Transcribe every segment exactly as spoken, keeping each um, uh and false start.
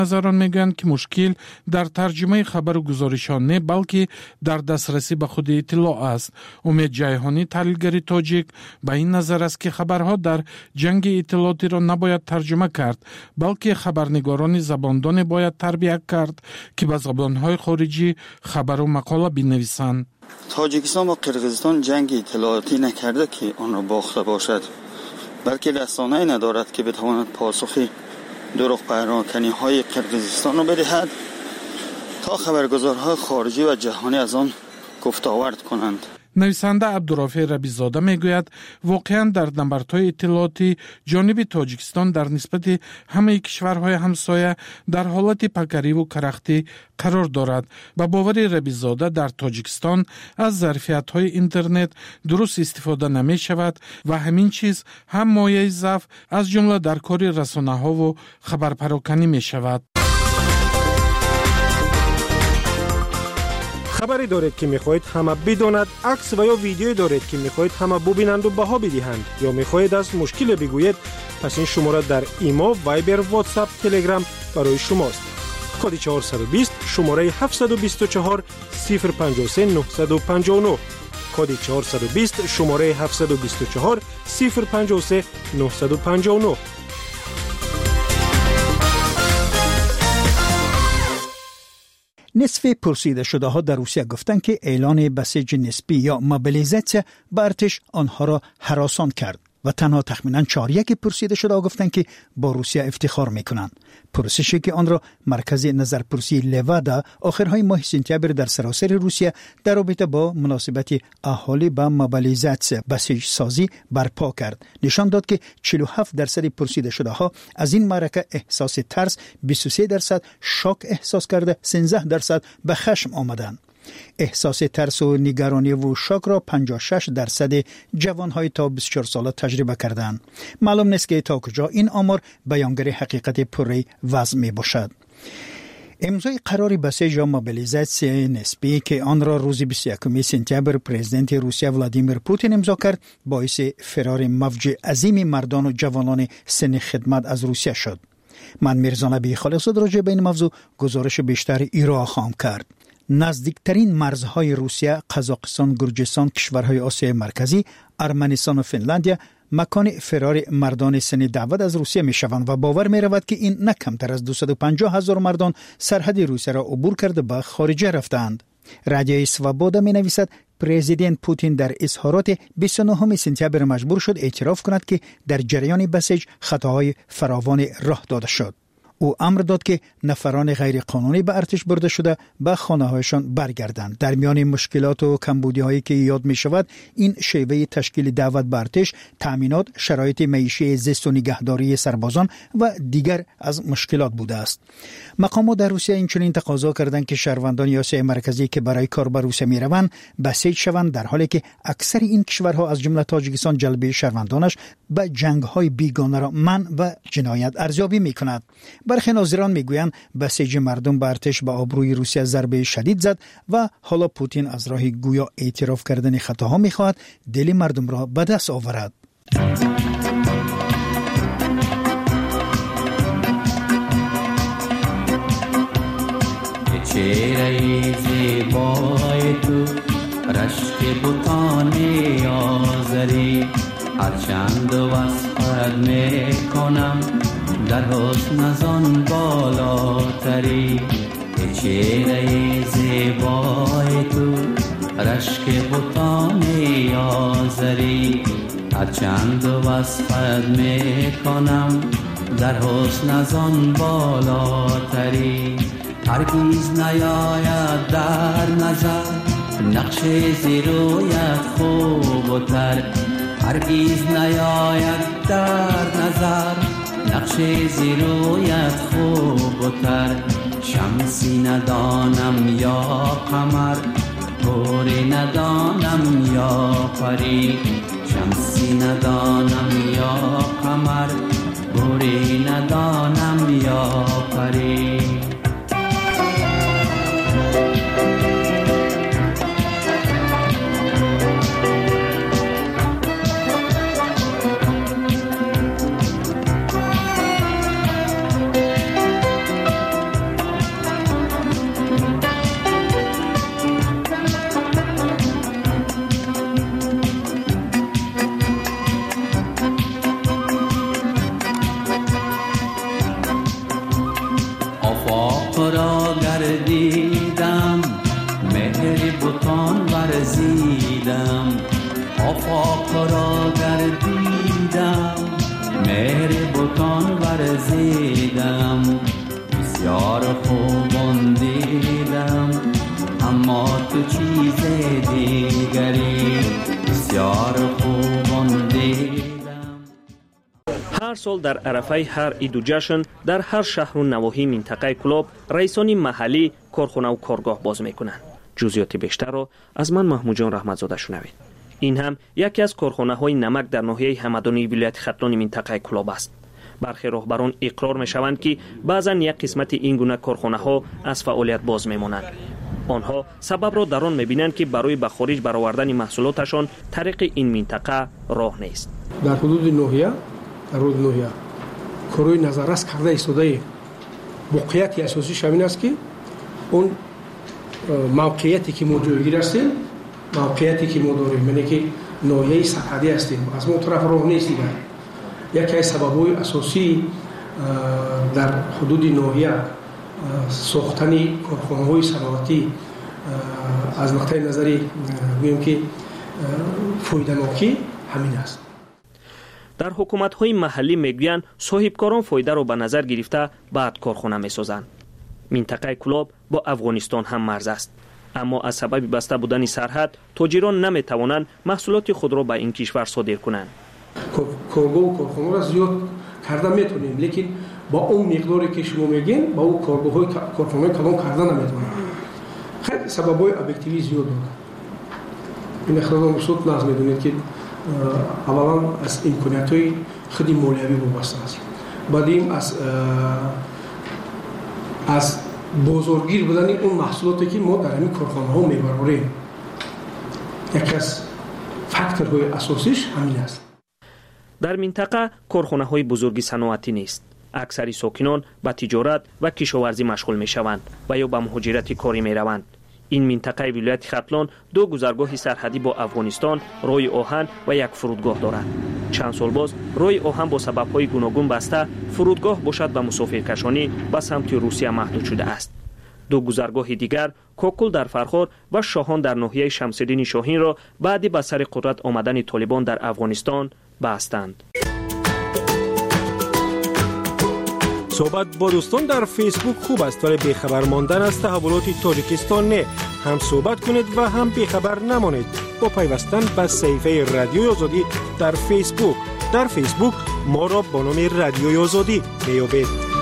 نظران میگویند که مشکل در ترجمه خبر و گزارشان نه بلکه در دسترسی به خود اطلاع است. امید جیهانی تحلیلگر تاجیک به این نظر است که خبرها در جنگ اطلاعاتی را نباید ترجمه کرد بلکه خبرنگاران زباندان باید تربیت کرد که به زبانهای خارجی خبر و مقاله بنویسند. تاجیکستان و قرقیزستان جنگ اطلاعاتی نکرده که آن را باخته باشد، بلکه رسانه‌ای ندارد که بتواند پاسخی دروغ پراکنی های قرقیزستان را بدهد تا خبرگزارهای خارجی و جهانی از آن گفت آورد کنند. نویسنده عبدالرافع ربیع‌زاده میگوید واقعا در نبردهای اطلاعاتی جانب تاجیکستان در نسبت همه کشورهای همسایه در حالت پکری و کرختی قرار دارد. با باور ربیع‌زاده در تاجیکستان از ظرفیت‌های اینترنت درست استفاده نمی شود و همین چیز هم مایه ضعف از جمله در کار رسانه‌ها و خبرپراکنی می شود. خبری دارید که میخواهید همه بداند، عکس و یا ویدیویی دارید که میخواهید همه ببینند و بها بدهند، یا میخواهید از مشکل بگویید، پس این شماره در ایما، وایبر، واتساپ، تلگرام برای شماست. کد چهارصد و بیست شماره هفتصد و بیست و چهار صفر پنج سه نه پنج نه. کد چهارصد و بیست شماره هفتصد و بیست و چهار صفر پنج سه نه پنج نه. نصف پرسیده شده ها در روسیه گفتند که اعلان بسیج نسبی یا موبیلیزاسیون به ارتش آنها را هراسان کرد و تنها تخمیناً چهار یک پرسیده شده ها گفتند که با روسیه افتخار میکنند. پرسشی که آن را مرکز نظرپرسی لوادا آخرهای ماه سپتامبر در سراسر روسیه در رابطه با مناسبت اهالی با موبیلیزاسیون بسیج سازی برپا کرد نشان داد که چهل و هفت درصد پرسیده شده ها از این معرکه احساس ترس، بیست و سه درصد شاک احساس کرده، سیزده درصد به خشم آمدند. احساس ترس و نگرانی و شاک را پنجاه و شش درصد جوانهای تا بیست و چهار ساله تجربه کردند. معلوم نیست که تا کجا این آمار بیانگر حقیقت پره وضع می باشد. امضای قرار بسیج یا موبیلیزاسیون نسبی که آن را روز بیست و یکم سپتامبر پرزیدنت روسیه ولادیمیر پوتین امضا کرد باعث فرار موج عظیم مردان و جوانان سن خدمت از روسیه شد. من میرزا نبی خالص‌زاده راجع به این موضوع گزارش بیشتر ایران خواهم کرد. نزدیکترین مرزهای روسیه، قزاقستان، گرجستان، کشورهای آسیای مرکزی، ارمنستان و فنلاندیا مکان فرار مردان سن دعوت از روسیه می شوند و باور می رود که این نه کمتر از دویست و پنجاه هزار مردان سرحد روسیه را عبور کرده به خارجه رفتند. رادیو سوابودا می نویسد پرزیدنت پوتین در اظهارات بیست و نهم سپتامبر مجبور شد اعتراف کند که در جریان بسیج خطاهای فراوان راه داده شد. او امر داد که نفران غیر قانونی به ارتش برده شده به خانه‌هایشان برگردند. در میان مشکلات و کمبودی‌هایی که یاد می شود این شیوه تشکیل دعوت به ارتش، تأمینات، شرایط معیشی، زیست و نگهداری سربازان و دیگر از مشکلات بوده است. مقامات در روسیه اینچنین تقاضا کردند که شهروندان آسیای مرکزی که برای کار به روسیه می‌روند بسیج شوند، در حالی که اکثر این کشورها از جمله تاجیکستان جلب شهروندانش به جنگ‌های بیگانه را منع و جنایت ارزیابی می‌کند. برخی ناظران میگویند بسیج مردم به ارتش به آبروی روسیه ضربه شدید زد و حالا پوتین از راه گویا اعتراف کردن خطاها میخواهد دل مردم را به دست آورد. چهره زیبای تو رشک بوتانی آزری هرچند وصفت میکنم در حسن از آن بالاتری. چهره زیبای تو رشک بوتانی آزری هرچند وصفت میکنم در حسن از آن بالاتری. هرگیز نیاید در نظر نقش زیرویت خوب و تر، هرگیز نیاید در نظر نقش زیرویت خوب و تر. شمسی ندانم یا قمر، گوری ندانم یا پری. شمسی ندانم یا قمر، گوری ندانم یا پری. ورزیدم آفاق را گردیدم مهر بتان ورزیدم بسیار خوبان دیدم اما تو چیز دیگری بسیار خوبان دیدم. هر سال در عرفه هر عید و جشن در هر شهر و نواحی منطقه کلوب رئیسان محلی کارخانه و کارگاه باز میکنند. جزئیات بیشتر را از من محمود جان رحمتزاده شنوید. این هم یکی از کارخانه های نمک در ناحیه همدانی ولایت ختلان منطقه کلوب است. برخی راهبران اقرار میشوند که بعضا یک قسمت این گونه کارخانه ها از فعالیت باز میمانند. آنها سبب را در آن میبینند که برای به خارج برآوردن محصولاتشان طریق این منطقه راه نیست. در حدود ناحیه در حدود ناحیه کاروی نظررس کرده ایستاده موقعیت اساسیش همین است که اون موقعیتی که ما جایگیر هستیم موقعیتی که ما داریم یعنی که ناحیه سرحدی هستیم از ما طرف راه نیست دیگر. یکی از سبب‌های اساسی در حدود ناحیه ساختن کارخانه‌های صنعتی از نقطه نظری میگم که فایده‌ناکی همین است. در حکومت‌های محلی میگویند صاحبکاران فایده را به نظر گرفته بعد کارخانه می‌سازند. منطقه کلوب با افغانستان هم مرز است، اما از سبب بسته بودن سرحد تاجران نمی‌توانند محصولات خود را به این کشور صادر کنند. کارگاه و کارخانه را زیاد کرده میتونیم لیکن با اون مقداری که شما میگین با اون کارگاه های کارخانه کلان کرده نمیتونیم. خیلی سبب‌های ابجکتیوی زیاد داره. این اخراج مسعود ناز میدونید که اولا از امکانیت‌های خودی مالیوی وابسته است. بعدیم از از بازارگیر بودن اون محصولاتی که ما در این کارخانه‌ها میبریم. یکی از فاکتورهای اساسیش همین است. در منطقه کارخانه های بزرگی صنعتی نیست. اکثر ساکنان به تجارت و کشاورزی مشغول می شوند و یا به مهاجرت کاری می روند. این منطقه ولایت ختلان دو گذرگاه سرحدی با افغانستان، راه آهن و یک فرودگاه دارد. چند سال باز راه آهن با سبب‌های گوناگون بسته، فرودگاه باشد به مسافرکشانی به سمت روسیه محدود شده است. دو گذرگاه دیگر کوکل در فرخار و شاهان در ناحیه شمس‌الدین شاهین را بعد به سر قدرت آمدن طالبان در افغانستان بستند. صحبت با دوستان در فیسبوک خوب است ولی بیخبر ماندن از تحولات تاجیکستان نه. هم صحبت کنید و هم بیخبر نمانید با پیوستن به صفحه رادیوی آزادی در فیسبوک. در فیسبوک ما را با نام رادیوی آزادی میابید.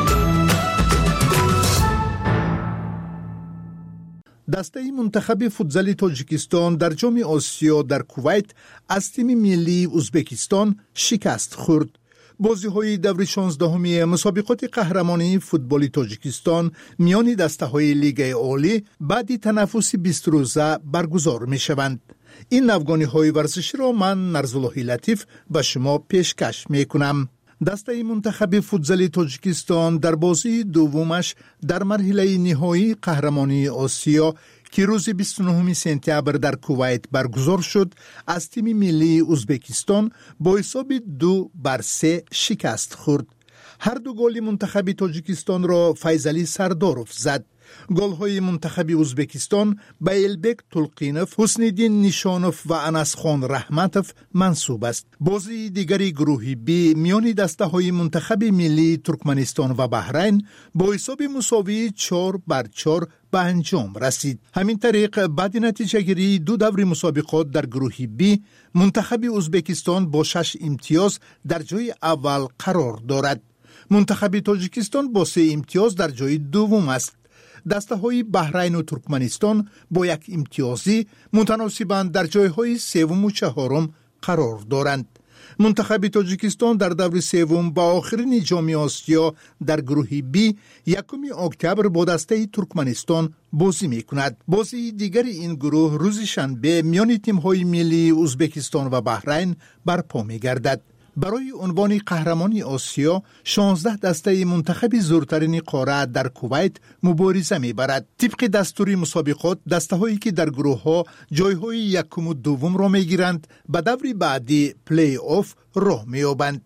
دسته منتخب فوتزال تاجیکستان در جام آسیا در کویت از تیم ملی ازبکستان شکست خورد. بازی‌های دور شانزدهمی مسابقات قهرمانی فوتبال تاجیکستان میان دسته‌های لیگ عالی بعد تنفس بیست روزه برگزار می‌شوند. این افغانی‌های ورزشی را من نرزالله لطیف به شما پیشکش می‌کنم. دسته منتخب فوتزال تاجیکستان در بازی دومش در مرحله نهایی قهرمانی آسیا که روز بیست و نهم سپتامبر در کویت برگزار شد از تیم ملی ازبکستان با حساب دو بر سه شکست خورد. هر دو گل منتخب تاجیکستان را فیضلی سرداروف زد. گل‌های منتخب ازبکستان به البک تلقینوف، حسن‌الدین نیشانوف و انسخان رحمتوف منسوب است. بازی دیگری گروه بی میان دسته‌های منتخب ملی ترکمنستان و بحرین با حساب مساوی چهار بر چهار به انجام رسید. همین طریق بعد نتیجه گیری دو دور مسابقات در گروه بی منتخب ازبکستان با شش امتیاز در جای اول قرار دارد. منتخب تاجیکستان با سه امتیاز در جای دوم است. دسته های بحرین و ترکمنستان با یک امتیازی متناسباً در جایهای سوم و چهارم قرار دارند. منتخب تاجیکستان در دور سوم با آخرین جام آسیا در گروه بی یکم اکتبر با دسته ترکمنستان بازی می کند. بازی دیگر این گروه روز شنبه میان تیم های ملی ازبکستان و بحرین برپا می گردد. برای عنوان قهرمانی آسیا شانزده دسته منتخب زورترین قاره در کویت مبارزه می‌برد. طبق دستور مسابقات دسته‌هایی که در گروه‌ها جای‌های یکم و دوم را می‌گیرند به دور بعدی پلی آف راه می‌یابند.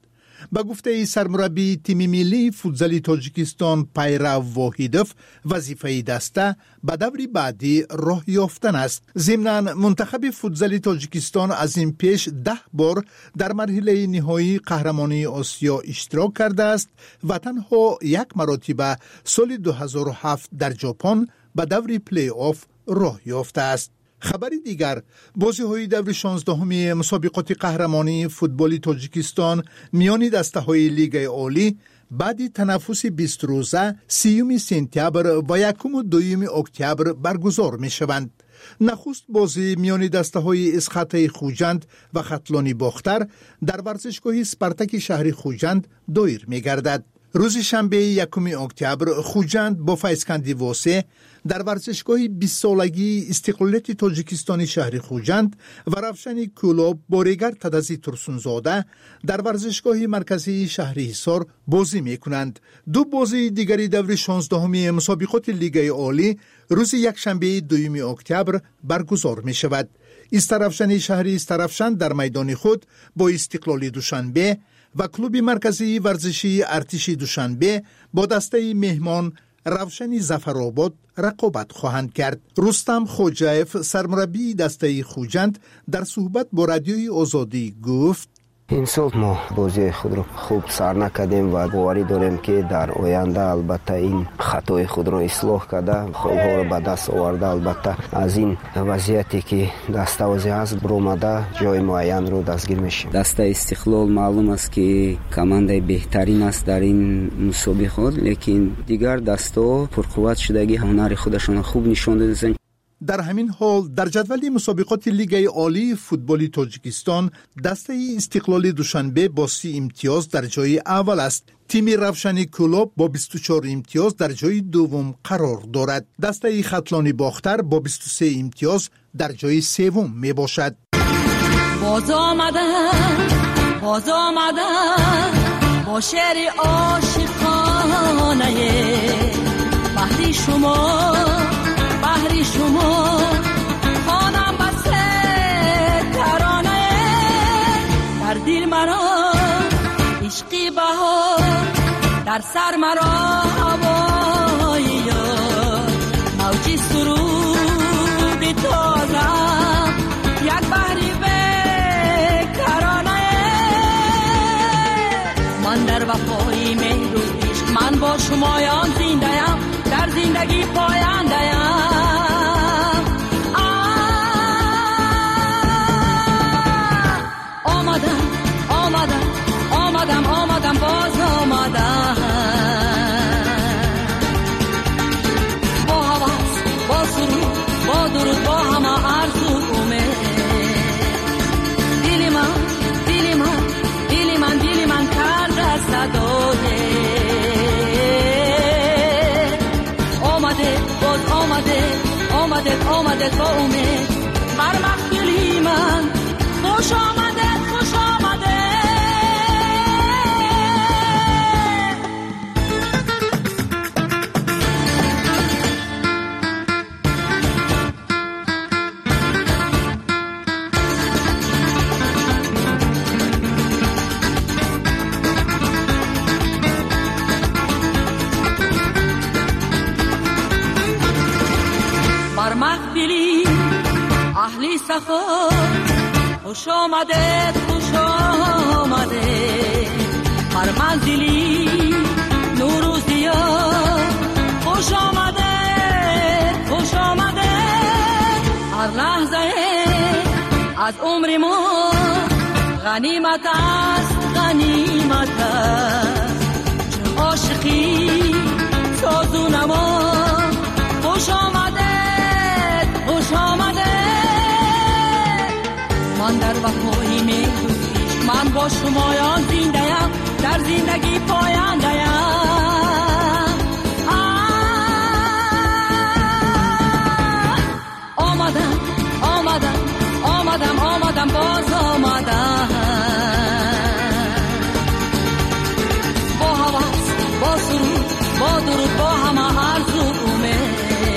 به گفته سرمربی تیم ملی فوتزال تاجیکستان پیرو واحدوف، وظیفه دسته به دور بعدی راه یافتن است. ضمناً منتخب فوتزال تاجیکستان از این پیش ده بار در مرحله نهایی قهرمانی آسیا اشتراک کرده است و تنها یک مرتبه سال دو هزار و هفت در ژاپن به دور پلی آف راه یافته است. خبری دیگر، بازی‌های دور شانزدهمی مسابقات قهرمانی فوتبال تاجیکستان میان دسته‌های لیگ عالی بعد تنفس بیست روزه سیوم سپتامبر و یکم و دوم اکتبر برگزار می‌شوند. نخست بازی میان دسته‌های اسخط خوجند و ختلانی باختر در ورزشگاه سپارتاک شهر خوجند دایر می‌گردد. روز شنبه یکم اکتبر خوجند با فیضکندی واسه در ورزشگاه بیست سالگی استقلالیت تاجیکستان شهر خوجند و روشن کلوب با ریگر تدزی ترسونزاده در ورزشگاه مرکزی شهر حصار بازی می کنند. دو بازی دیگری دور شانزدهمی مسابقات لیگ عالی روز یکشنبه دوم اکتبر برگزار می شود. استرافشن شهری استرافشن در میدان خود با استقلالی دوشنبه و کلوب مرکزی ورزشی ارتش دوشنبه با دسته مهمان روشن ظفرآباد رقابت خواهند کرد. رستم خوجایف سرمربی دسته خوجند در صحبت با رادیوی آزادی گفت: این سال ما بازی خود را خوب سر نکردیم و باوری داریم که در آینده البته این خطای خود را اصلاح کرده خودها را به دست آورده، البته از این وضعیتی که دستاویزی هست برآمده جای معین رو دستگیر میشیم. دسته استقلال معلوم است که کمانده بهترین است در این مسابقات، لیکن دیگر دسته پرقوت شدگی هنر خودشان خوب نشان دادند. در همین حال در جدول مسابقات لیگ عالی فوتبال تاجیکستان دسته استقلال دوشنبه با سی امتیاز در جای اول است. تیم روشن کلوب با بیست و چهار امتیاز در جای دوم قرار دارد. دسته ختلانی باختر با بیست و سه امتیاز در جای سوم می باشد. باز آمدم باز آمدم با شعر عاشقانه بحری شما بحری شما خانم بسته ترانه در دل مرا عشقی بهار در سر مرا هوای یار موجی سرود تازم یک بحری بیکرانه من در وفای مهر و عشق من با شمایان زنده‌ام در زندگی پاینده‌ام آمدم آمدم باز آمدم با حواس با سرود با درود با همه آرزو امید دل من دل من دل من دل من کرده صدای آمده باز آمده آمده آمده با امید بر مخیلی من خوش آمده خوش آمده اهلی صفا خوش آمده خوش آمده هر منزلی نور و ضیا خوش آمده خوش آمده هر لحظه از عمر ما غنیمت است غنیمت است چون عاشقی ساز و نما خوش آمده خوش آمده من در وفای میدویش من با شمایان زنده‌ام در زندگی پاینده‌ام آمدم آمدم آمدم آمدم باز آمدم با حواس با سرود با درود با همه آرزو امید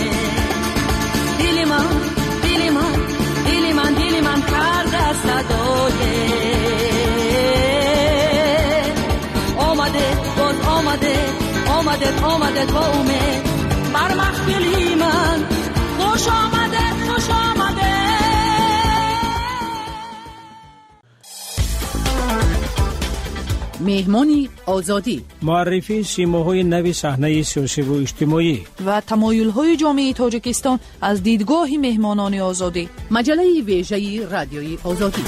دل من دل من دل من دل من کرده صدای آمدت با امید بر محفلی من، خوش آمدت خوش آمدت. مهمانی آزادی، معرفی سیماهای نوی صحنه سیاسی و اجتماعی و تمایل‌های جامعه تاجیکستان از دیدگاه مهمانان آزادی. مجله ویژه رادیوی آزادی.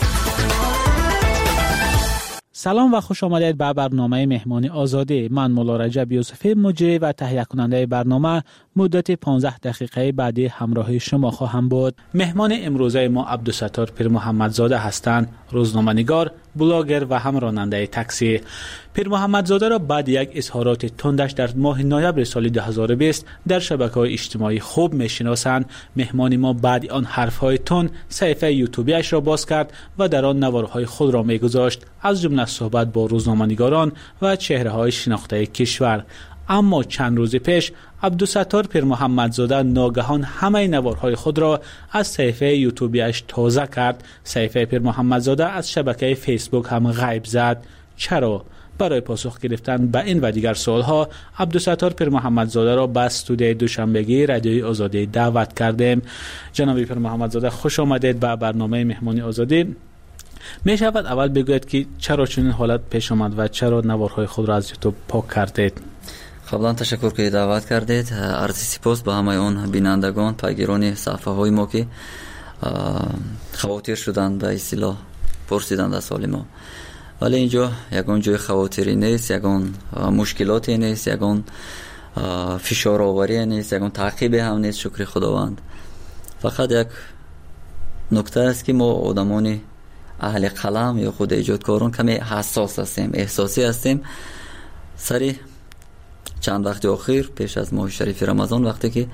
سلام و خوش آمدید به برنامه مهمانی آزادی. من مولا رجب یوسفی مجری و تهیه کننده برنامه مدت پانزده دقیقه بعدی همراه شما خواهم بود. مهمان امروزه ما عبدالستار پیر محمدزاده هستند، روزنامه‌نگار، بلاگر و هم راننده تاکسی. پیر محمدزاده را بعد یک اظهارات تندش در ماه نوامبر سال دو هزار و بیست در شبکه‌های اجتماعی خوب می‌شناسند. مهمان ما بعد آن حرف‌های تند صفحه یوتیوبیش را باز کرد و در آن نوارهای خود را می‌گذاشت، از جمله صحبت با روزنامه‌نگاران و چهره‌های شناخته کشور. اما چند روز پیش عبدالستار پیر محمدزاده ناگهان همه نوارهای خود را از صفحه یوتیوبیش تازه کرد. صفحه پیر محمدزاده از شبکه فیسبوک هم غیب زد. چرا؟ برای پاسخ گرفتن به این و دیگر سوالها عبدالستار پیر محمدزاده را به استودیوی دوشنبگی رادیوی آزادی دعوت کردیم. جناب پیر محمدزاده خوش آمدید به برنامه مهمانی آزادی. می شود اول بگوید که چرا چنین حالت پیش آمد و چرا نوارهای خود را از یوتیوب پاک کردید؟ قبلا تشکر که دعوت کردید. عرض سپاس به همه اون بینندگان، پیگیران صفحه های ما که خواطر شدند به اصطلاح پرسیدند از سوال ما. ولی اینجا یگان جای خواطری نیست، یگان مشکلاتی نیست، یگان فشار آوری نیست، یگان تعقیب هم نیست. شکر خداوند. فقط یک نکته است که ما آدمان اهل قلم یا خود ایجادکاران کمی حساس هستیم، احساسی هستیم. سری چند وقت اخیر پیش از ماه شریف رمضان وقتی که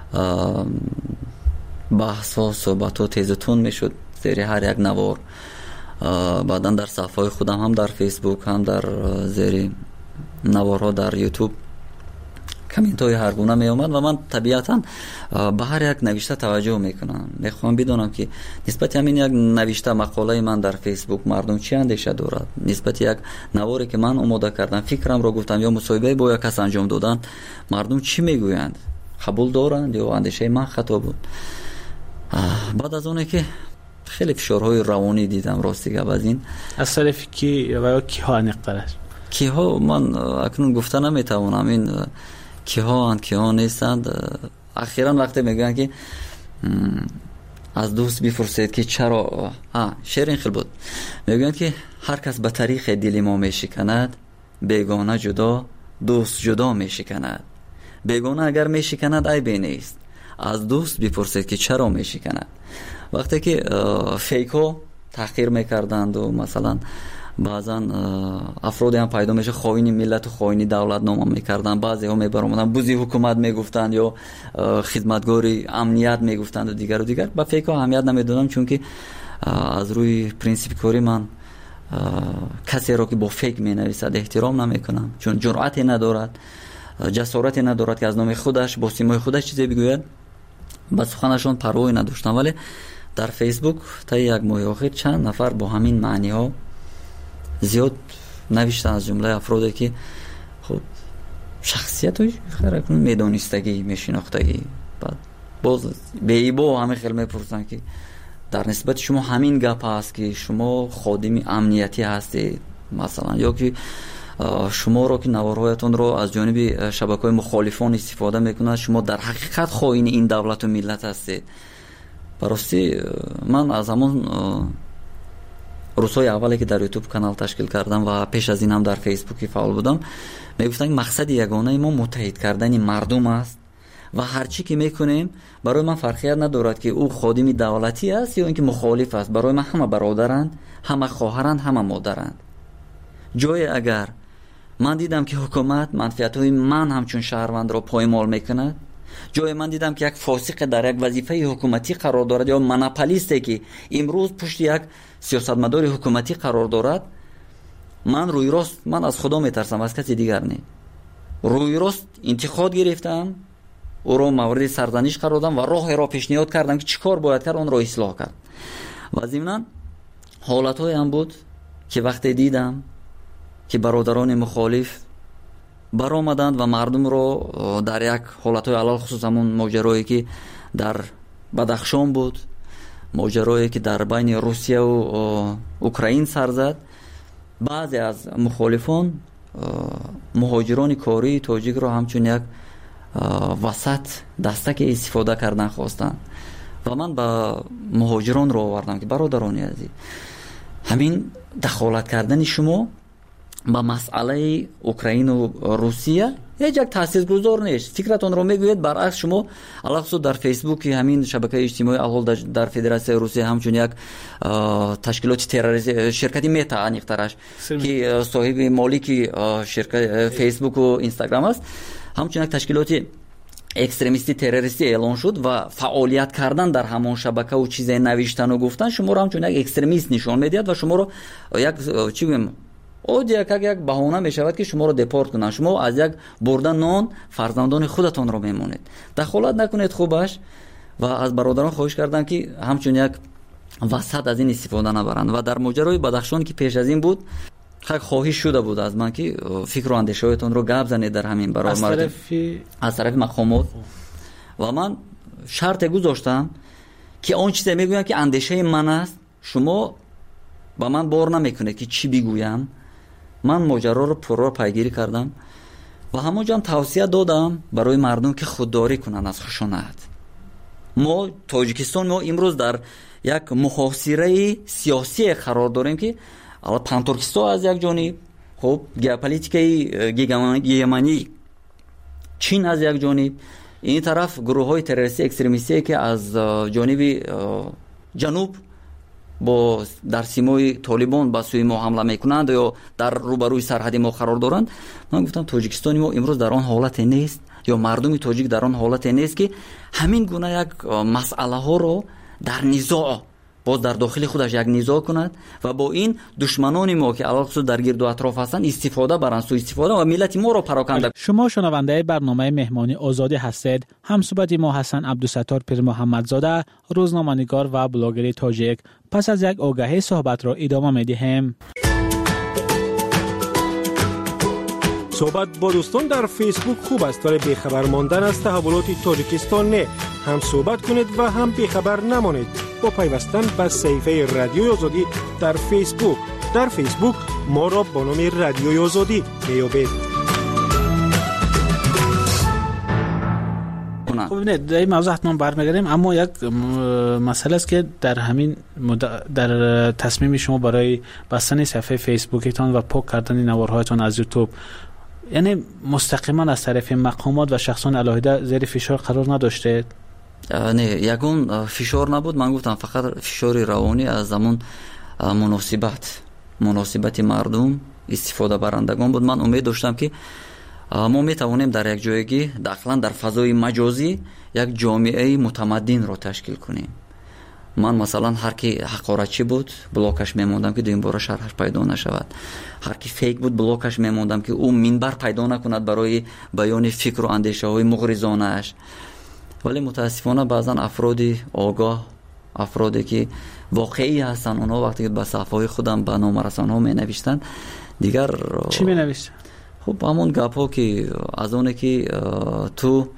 بحث ها صحبت ها تیز و تند میشد زیر هر یک نوار، بعدا در صفحه خودم هم در فیسبوک هم در زیر نوارها در یوتیوب کامنت های هر گونه می اومد و من طبیعتا به هر یک نوشته توجه میکنم. میخوام بدونم که نسبت همین یک نوشته مقاله من در فیسبوک مردم چی اندیشه دارد، نسبت یک نواری که من آماده کردم فکرم رو گفتم یا مصاحبه با یک کس انجام دادن مردم چی میگویند، قبول دارند یا اندیشه من خطا بود. بعد از اونه که خیلی فشارهای روانی دیدم راستی گپ از این از طرف کی و کی ها نقطه‌اش کی ها من اکنون گفتن نمیتوانم این کی ها اند کی ها نیستند. اخیراً وقتی میگن که از دوست بپرسید که چرا ها شعر این خیلی بود، میگن که هر کس به طریق دل ما میشکند، بیگانه جدا دوست جدا میشکند. بیگانه اگر میشکند عیبی نیست، از دوست بپرسید که چرا میشکند. وقتی که فیکو تحقیر میکردند و مثلا بعضا افرادی هم پیدا میشه خائن ملت و خائن دولت نام میکردن، بعضی ها میبرامدن بوزی حکومت میگفتند یا خدمتگاری امنیت میگفتند و دیگر و دیگر. با فیکو اهمیت نمیدادم چون که از روی پرینسیپ کاری من کسی را که با فیک مینویسد احترام نمیکنم، چون جرأتی ندارد، جسارتی ندارد که از نام خودش با سیمای خودش چیزی بگوید. با سخنشون پروایی نداشتم. ولی در فیسبوک تا یک ماه اخیر چند نفر با همین معنی ها زیاد نوشتن، از جمله افرادی که خب شخصیت های خیلی میدانستگی میشناختگی. بعد باز به ایبا همه خیلی میپرسن که در نسبت شما همین گپ هست که شما خادم امنیتی هستید مثلا، یا که شما رو که نوارهایتون رو از جانب شبکه‌های مخالفان استفاده میکنند، شما در حقیقت خائن این دولت و ملت هستید. براستی من از همون روزهای اولی که در یوتیوب کانال تشکیل کردم و پیش از این هم در فیسبوک فعال بودم میگفتن مقصد یگانه ما متحد کردن مردم است و هر چی که میکنیم برای من فرقیت ندارد که او خادم دولتی است یا اینکه مخالف است. برای من همه برادرند، همه خواهرند، همه مادرند. جای اگر من دیدم که حکومت منفعت‌های من همچون شهروند را پایمال میکند، جای من دیدم که یک فاسق در یک وظیفه حکومتی قرار دارد یا مناپولیستی که امروز پشت یک سیاستمدار حکومتی قرار دارد، من روی راست من از خدا میترسم، از کسی دیگر نه. روی راست انتقاد گرفتم، او را مورد سرزنش قرار دادم و راه را پیشنهاد کردم که چیکار باید کرد اون را اصلاح کرد. و ضمن حالت‌های هم بود که وقتی دیدم که برادران مخالف баромаданд ва мардумро дар як ҳолатҳои алал хусус ҳамон моҷарое ки дар Бадахшон буд, моҷарое ки дар байни Русияву Украин сар зад, баъзе аз мухолифон муҳоҷирони кории тоҷикро ҳамчун як васат дастаке истифода кардан хостанд. ва ман ба муҳоҷиронро овардам ки бародарони азиз, ҳамин дахолат кардани шумо ба масъалаи Украину Русия ҳеҷ як таъсиргузор нест. Фикратонро мегӯед, баръакс шумо алахсус дар фейсбуки ҳамин шабакаи иҷтимоӣ алҳол дар Федератсияи Русия ҳамчун як ташкилоти террористи ширкати Мета аниқтараш ки соҳиби молики ширкати фейсбуку инстаграм аст, ҳамчун як ташкилоти экстремисти террористӣ эълон шуд ва фаъолият кардан дар ҳамон шабакаву чизе навиштану гуфтан шуморо ҳамчун як экстремист нишон медиҳад ва шуморо як чӣ гӯем одия как як баҳона мешавад ки шуморо депорт кунанд. шумо аз як бурда нон фарзандони худатонро мемонед. дахолат накунед хубаш ва аз бародарон хоҳиш кардам ки ҳамчун як васат аз ин истифода набаранд. ва дар моҷарои Бадахшон ки пеш аз ин буд, хак хоҳиш шуда буд аз ман ки фикру андешаҳоятонро гап занед дар ҳамин баромад аз тарафи мақомот. ва ман шарте гузоштам ки он чизе мегӯям ки андешаи ман аст, шумо ба ман бор намекунед ки чӣ бигӯям. ман моҷароро пурра пайгирӣ кардам ва ҳамон ҷам тавсия додам барои мардум ки худдорӣ кунанд аз хушонат. мо Тоҷикистон мо имрӯз дар як муҳосираи сиёсие қарор дорем ки Пантуркистон аз як ҷониб, хуб геополитикаи гегемонии Чин аз як ҷониб, ин тараф гурӯҳҳои террористӣ экстремистие ки аз ҷониби ҷануб бо дар симои Толибон ба сӯи мо ҳамла мекунанд ё дар рӯбарӯи сарҳади мо қарор доранд. ман гуфтам Тоҷикистони мо имрӯз дар он ҳолате нест ё мардуми тоҷик дар он ҳолате нест ки ҳамин гуна як масъалаҳоро дар низоъ боз дар дохили худаш як низоъ кунад ва бо ин душманони мо ки аллахусус дар гирду атроф ҳастанд истифода баранд, сӯ истифода ва миллати моро пароканда. شما شنونده برنامه مهمانی آزادی هستید. همصحبت ما حسن عبدالستار پیر محمدزاده، روزنامه‌نگار و بلاگر تاجیک. پس از یک آگهی صحبت را ادامه می‌دهیم. صحبت با دوستان در فیسبوک خوب است، ولی بیخبر ماندن از تحولات تاجیکستان نه. هم صحبت کنید و هم بیخبر نمانید با پیوستن به صفحه رادیوی آزادی در فیسبوک. در فیسبوک ما را با نام رادیوی آزادی میابید. خب ببینید در این موضوع حتما برمیگردیم، اما یک مسئله است که در همین در تصمیم شما برای بستن صفحه فیسبوکتان و پاک کردن نوارهایتان از یوتیوب، یعنی مستقیما از طرف مقامات و شخصان علاهده زیر فشار قرار نداشته؟ نه، یگون فشار نبود. من گفتم فقط فشاری روانی از زمان مناسبت مناسبت مردم استفاده برندگان بود. من امید داشتم که ما میتوانیم در یک جایگی داخلا در فضای مجازی یک جامعه متمدن رو تشکیل کنیم. من مثلا هر کی حقارتچی بود بلاکش میموندم که دویم بار شرحش پیدا نشود. هر کی فیک بود بلاکش میموندم که او منبر پیدا نکند برای بیان فکر و اندیشه های مغرضانه اش. ولی متاسفانه بعضا افرادی آگاه، افرادی که واقعی هستن، اونا وقتی که به صفحه خودم به نام رسانه‌ها می نوشتن دیگر چی می نوشتن؟ خب همون گپ‌ها که از اون که تو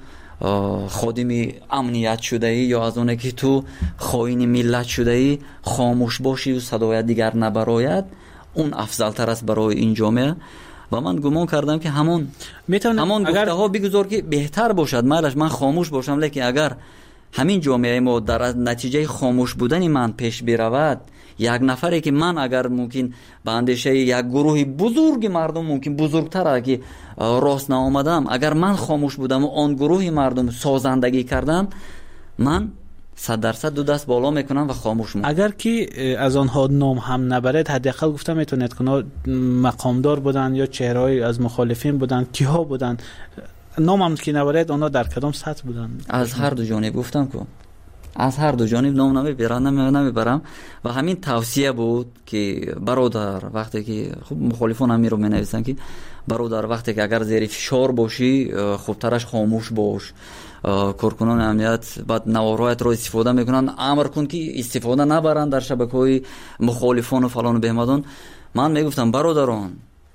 خادم امنیت شده ای یا از اون که تو خائن ملت شده ای خاموش باشی و صدای دیگر نبراید، اون افضل تر است برای این جامعه. و من گمان کردم که همون همون گفته ها بگذار که بهتر باشد. مالش من خاموش باشم، لیکن اگر همین جامعه ما در نتیجه خاموش بودن من پیش برود، یک نفری که من اگر ممکن به اندیشه یک گروه بزرگ مردم ممکن بزرگتر که راست نآمدم، اگر من خاموش بودم و آن گروه مردم سازندگی کردم، من صد درصد دو دست بالا میکنم و خاموش میکنم. اگر که از آنها نام هم نبرد، حداقل گفتم میتونید که مقامدار بودن یا چهره‌ای از مخالفین بودن، کیها بودن، نام هم که نبرد آنها در کدام سطح بودن؟ از هر دو جانب گفتم که از هر دو جانب نام نمیبرم نمیبرم و همین توصیه بود که برادر وقتی که خب مخالفان هم رو مینویسن که برادر وقتی که اگر زیر فشار باشی خوبترش خاموش باش. کارکنان امنیت بعد نوارهایت رو استفاده میکنن، امر کن که استفاده نبرن در شبکه‌های مخالفان و فلان و بهمدان. من میگفتم برادران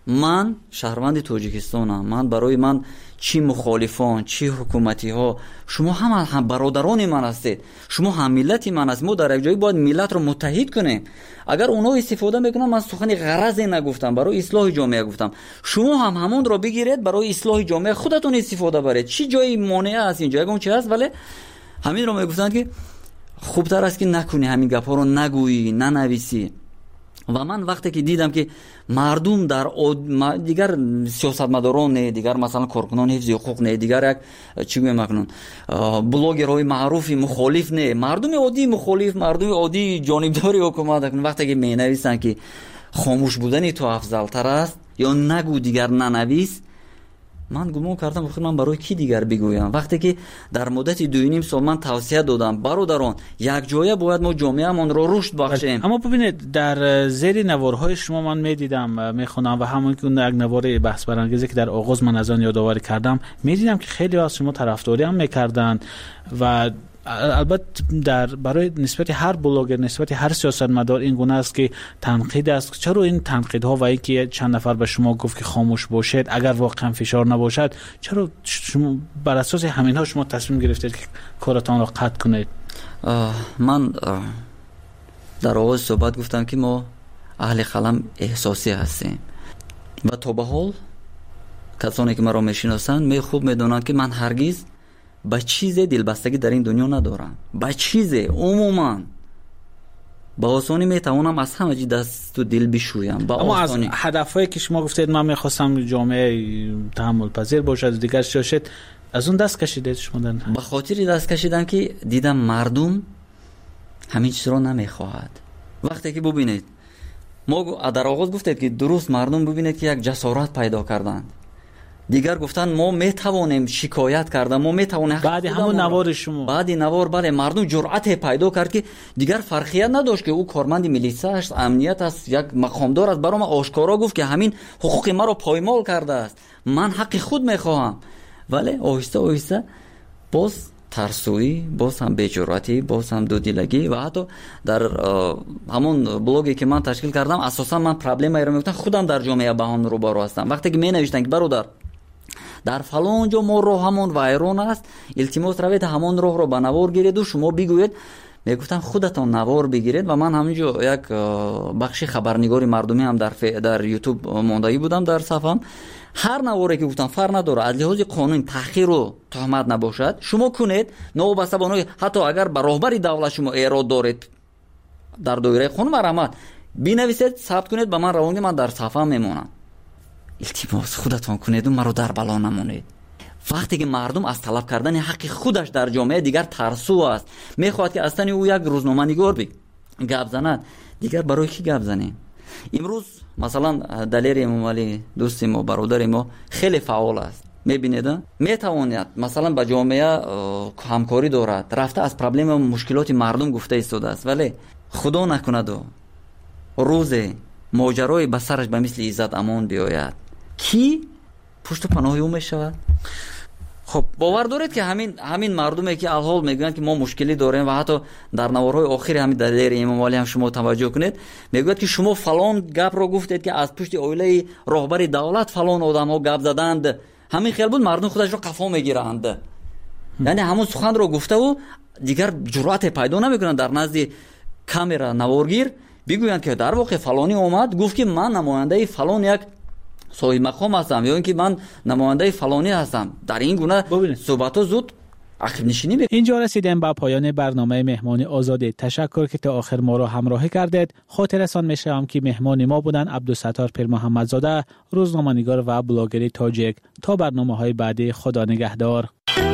من شهروند تاجیکستانم. من برای من چی مخالفان چی حکومتی ها شما هم هم برادران من هستید، شما هم ملت من هستید. ما در یک جایی باید ملت رو متحد کنیم. اگر اونا استفاده میکنن، من سخن غرضی نگفتم، برای اصلاح جامعه گفتم. شما هم همون رو بگیرید برای اصلاح جامعه خودتون استفاده برید. چی جایی مانع است اینجا اون چی هست؟ ولی همین رو میگفتن که خوبتر است که نکنی، همین گپا رو نگویی، ننویسی. و من وقتی که دیدم که مردم در دیگر سیاستمداران نه، دیگر مثلا کارکنان حفظ حقوق نه، دیگر یک چی میگم مکنون بلاگرهای معروفی مخالف نه، مردم عادی مخالف، مردم عادی جانبداری حکومت کردن، وقتی که می نویسن که خاموش بودن تو افضل تر است یا نگو دیگر ننویس، من گمان کردم بخیر من برای کی دیگر بگویم. وقتی که در مدت دو نیم سال من توصیه دادم برادران یک جایه باید ما جامعه‌مان رو رشد بخشیم. اما ببینید در زیر نوارهای شما من میدیدم میخونم و همون که یک نوار بحث برانگیزی که در آغاز من از آن یادآوری کردم میدیدم که خیلی از شما طرفداری هم میکردن و البته در برای نسبت هر بلاگر، نسبت هر سیاستمدار این گونه است که تنقید است. چرا این تنقیدها و اینکه چند نفر به شما گفت که خاموش باشید اگر واقعا فشار نباشد، چرا شما بر اساس همینها شما تصمیم گرفتید که کارتان را قطع کنید؟ من در آغاز صحبت گفتم که ما اهل قلم احساسی هستیم و تا به حال کسانی که مرا میشناسند می خوب میدونند که من هرگز با چیز دلبستگی در این دنیا ندارم. با چیز عموما با آسانی میتوانم از همه چیز دست و دل بشویم. با اما آسانی. از هدفهایی که شما گفتید من میخواستم جامعه تحمل پذیر باشد دیگر شاشد، از اون دست کشیدید شما؟ به خاطر دست کشیدم که دیدم مردم همین چیز رو نمیخواهد. وقتی که ببینید ما در آغاز گفتید که درست مردم ببینید که یک جسارت پیدا کردند، دیگر گفتن ما میتوانیم شکایت کردن، ما میتوانیم بعد همون نوار شما بعد نوار بله مردم جرأت پیدا کرد که دیگر فرقیت نداشت که او کارمند میلیسا است، امنیت است، یک مقامدار است، برام آشکارا گفت که همین حقوق ما رو پایمال کرده است، من حق خود میخواهم. ولی آهسته آهسته باز ترسویی، باز هم بی‌جرأتی، باز هم دودیلگی و حتی در همون بلاگی که من تشکیل کردم اساسا من پرابلمی رو میگفتم خودم در جامعه با هم رو بارو هستم. وقتی که می نوشتن که برادر در فلان جا ما راه همون وایرون است، التماس روید همون راه رو به نوار گیرید و شما بگوید. میگفتم خودتون نوار بگیرید و من همینجا یک بخش خبرنگاری مردمی هم در ف... در یوتیوب ماندایی بودم در صفحم. هر نواری که گفتم فرق نداره، از لحاظ قانون تحقیر و تهمت نباشد شما کنید، نوبسته بانوی حتی اگر به راهبری دولت شما ایراد دارید در دایره قانون مرحمت بنویسید، ثبت کنید، به من روانی من در صفحه میمونم. التماس خودتون کنید و مرا در بلا نمونید. وقتی که مردم از طلب کردن حق خودش در جامعه دیگر ترسو است، میخواد که اصلا او یک روزنامه نگار بی گپ زند، دیگر برای کی گپ زنیم؟ امروز مثلا دلیر امامعلی دوست ما برادر ما خیلی فعال است، میبینید میتواند مثلا با جامعه همکاری دارد، رفته از پرابلم و مشکلات مردم گفته ایستاده است، ولی خدا نکند و روز ماجرای به سرش به مثل عزت امان بیاید کی پشت و پناه او میشود؟ خب باور دارید که همین همین مردمی که الحال میگن که ما مشکلی داریم و حتی در نوارهای آخری همین دلیر امامعلی هم شما توجه کنید میگوید که شما فلان گپ رو گفتید که از پشت اویله راهبر دولت فلان آدم ها گپ زدند، همین خیال بود مردم خودش رو قفا میگیرند. یعنی همون سخن رو گفته و دیگر جرأت پیدا نمیکنن در نزد کامera نوارگیر بگویند که در واقع فلانی اومد گفت که من نماینده فلان یک صاحب مقام هستم یا اینکه من نماینده فلانی هستم. در این گونه صحبت زود عقب نشینی می. اینجا رسیدیم به پایان برنامه مهمانی آزاده. تشکر که تا آخر ما را همراهی کردید. خاطرتان می‌شم که مهمان ما بودن عبدالستار پیر محمدزاده، روزنامه‌نگار و بلاگر تاجیک. تا برنامه‌های بعدی، خدا نگهدار.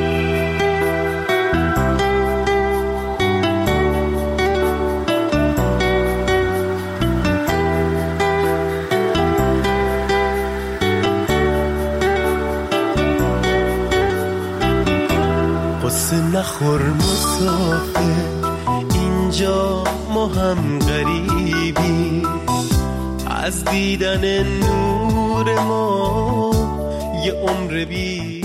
نخور مسافر، اینجا ما هم غریبی، از دیدن نور ما یه عمر بی